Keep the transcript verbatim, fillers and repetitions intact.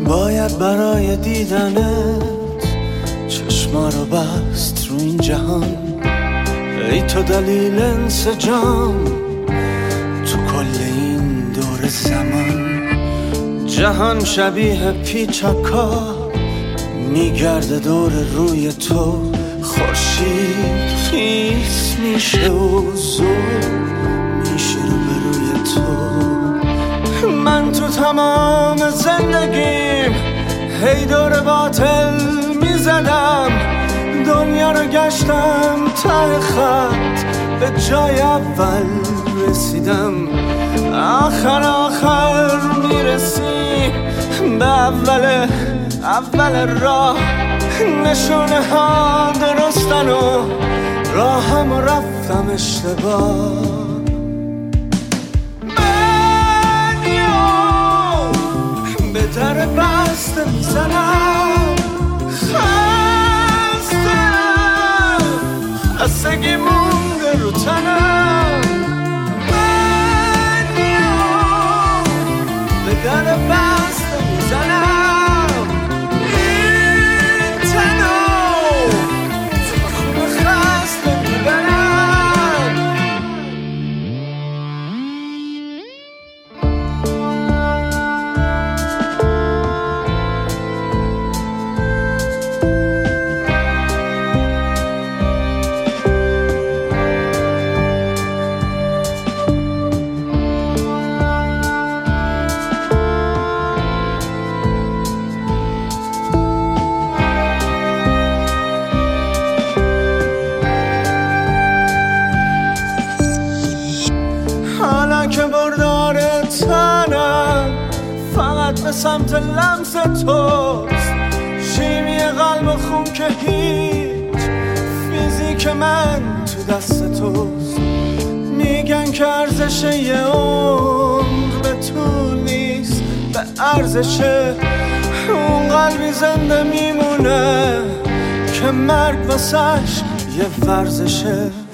باید برای دیدنت چشما رو بست رو این جهان. ای تو دلیل انسجام تو کل این دور زمان. جهان شبیه پیچکا میگرده دور روی تو. خورشید خیس میشه و زور میشه رو به روی تو. من تو تمام زندگیم هی دور باطل میزدم. دنیا رو گشتم ته خط به جای اول رسیدم. آخر آخر میرسی به اول اول راه. نشونه ها درستن و راهم و رفتم اشتباه. من یا به در بسته میزنم. خستم خستگی مونده رو تنم. من یا به در بسته میزنم. که بردار تنم فقط به سمت لمس توست. شیمی قلب و خون که هیچ فیزیک من تو دست توست. میگن که ارزش یه عمر به طول نیست، به ارزش اون قلبی زنده میمونه که مرگ واسش یه ورزشه.